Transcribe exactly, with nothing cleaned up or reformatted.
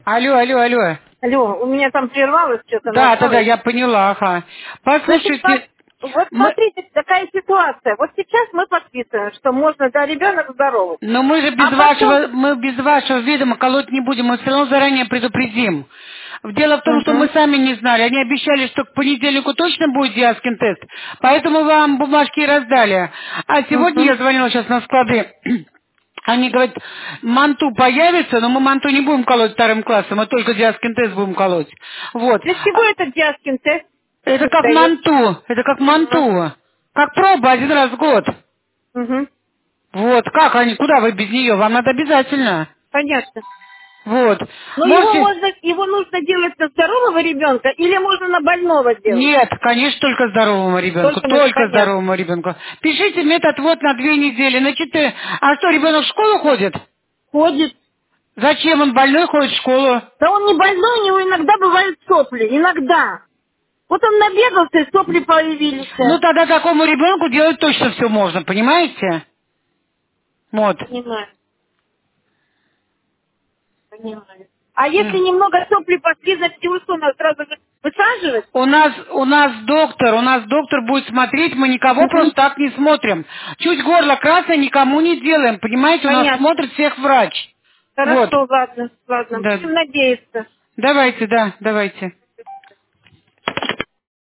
Алло, алло, алло. Алло, у меня там прервалось что-то. Да, да, да, началось. я поняла, ага. Значит, вот, Послушайте, вот мы... смотрите, такая ситуация. Вот сейчас мы подписываем, что можно, да, ребенок здоровый. но мы же без А потом... вашего, мы без вашего ведома колоть не будем, мы все равно заранее предупредим. Дело в том, что мы Угу, сами не знали. Они обещали, что к понедельнику точно будет Диаскин тест, поэтому вам бумажки и раздали. А сегодня угу. я звонила сейчас на склады. Они говорят, манту появится, но мы манту не будем колоть вторым классом, мы только Диаскин тест будем колоть. Вот. Для чего этот Диаскин тест Это как дает? манту, это как Ага. манту. Как проба один раз в год. Угу. Вот, как они, куда вы без нее? Вам надо обязательно. Понятно. Вот. Но его Можете... можно, его нужно делать на здорового ребенка или можно на больного делать? Нет, конечно, только здоровому ребенку, Только на только понятно. здоровому ребенку. Пишите метод вот на две недели, на четыре. А что, ребенок в школу ходит? Ходит. Зачем он больной ходит в школу? Да он не больной, у него иногда бывают сопли. Иногда. Вот он набегался, и сопли появились. Ну тогда такому ребенку делать точно все можно, понимаете? Вот. Понимаю. Понимаю. А если немного сопли пошли, значит его что, надо сразу же высаживать? У нас, у нас доктор, у нас доктор будет смотреть, мы никого Мгм. просто так не смотрим. Чуть горло красное никому не делаем, понимаете, у нас Понятно. смотрит всех врач. Вот. Хорошо, ладно, ладно. Да. Будем надеяться. Давайте, да, давайте.